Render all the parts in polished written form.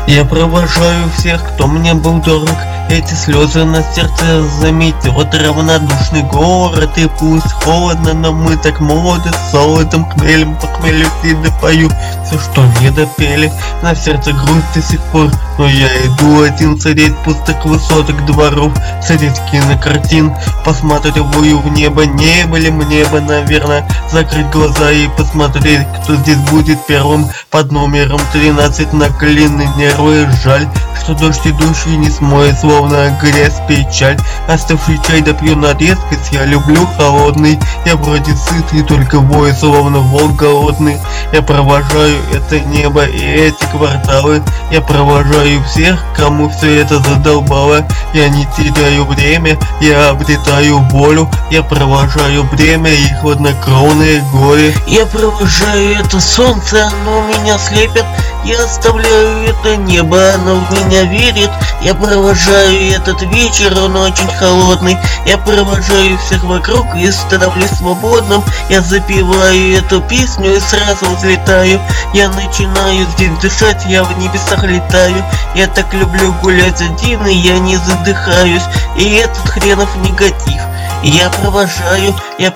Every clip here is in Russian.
Я провожаю всех, кто мне был дорог. Эти слезы на сердце заметет равнодушный город. И пусть холодно, но мы так молоды, с золотым хмелем похмелю виды пою все, что не допели. На сердце грусть до сих пор, но я иду один средь пустых высоток дворов, средь кинокартин, посматриваю в небо. Не были мне бы, наверное, закрыть глаза и посмотреть, кто здесь будет первым. Под номером 13 наклеены нервы. Жаль, что дождь идущий не смоет, словно грязь, печаль. Остывший чай допью на резкость, я люблю холодный. Я вроде сытый, только вой, словно волк голодный. Я провожаю это небо и эти кварталы. Я провожаю всех, кому все это задолбало. Я не теряю время, я обретаю волю. Я провожаю время и хладнокровные горе. Я провожаю это солнце, оно меня слепит. Я оставляю это небо, оно в меня верит. Я провожаю этот вечер, он очень холодный. Я провожаю всех вокруг и становлюсь свободным. Я запеваю эту песню и сразу взлетаю. Я начинаю здесь дышать, я в небесах летаю. Я так люблю гулять один, и я не задыхаюсь. И этот хренов негатив я провожаю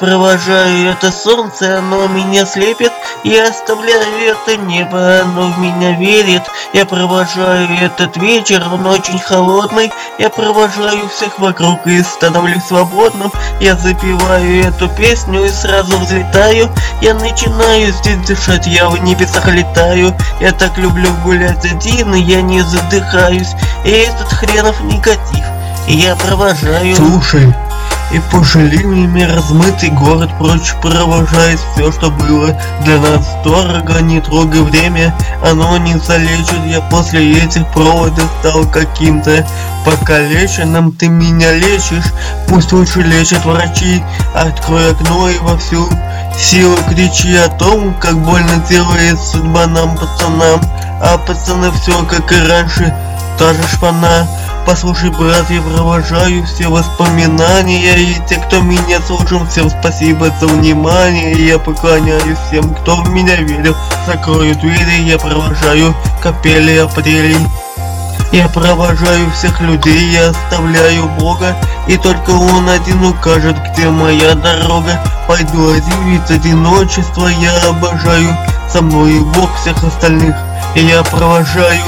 это солнце, оно меня слепит. Я оставляю это небо, оно в меня верит. Я провожаю этот вечер, он очень холодный. Я провожаю всех вокруг и становлюсь свободным. Я запеваю эту песню и сразу взлетаю. Я начинаю здесь дышать, я в небесах летаю. Я так люблю гулять один, и я не задыхаюсь. И этот хренов негатив я провожаю. Слушай, и пожалениями размытый город прочь провожает все, что было для нас дорого. Не трогай время, оно не залечит. Я после этих проводов стал каким-то покалеченным. Ты меня лечишь, пусть лучше лечат врачи. Открой окно и во всю силу кричи о том, как больно делает судьба нам, пацанам. А пацаны все как и раньше, та же шпана. Послушай, брат, я провожаю все воспоминания. И те, кто меня слушал, всем спасибо за внимание. Я поклоняюсь всем, кто в меня верил. Закрою двери, я провожаю капели апрелей. Я провожаю всех людей, я оставляю Бога. И только Он один укажет, где моя дорога. Пойду один, ведь одиночество я обожаю. Со мной и Бог всех остальных. И я провожаю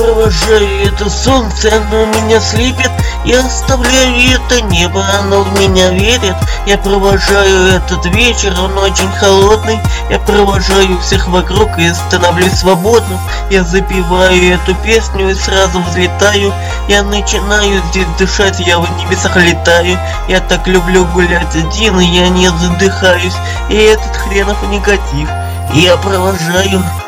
это солнце, оно меня слепит. Я оставляю это небо, оно в меня верит. Я провожаю этот вечер, он очень холодный. Я провожаю всех вокруг и становлюсь свободным. Я запеваю эту песню и сразу взлетаю. Я начинаю здесь дышать, я в небесах летаю. Я так люблю гулять один, и я не задыхаюсь. И этот хренов негатив я провожаю.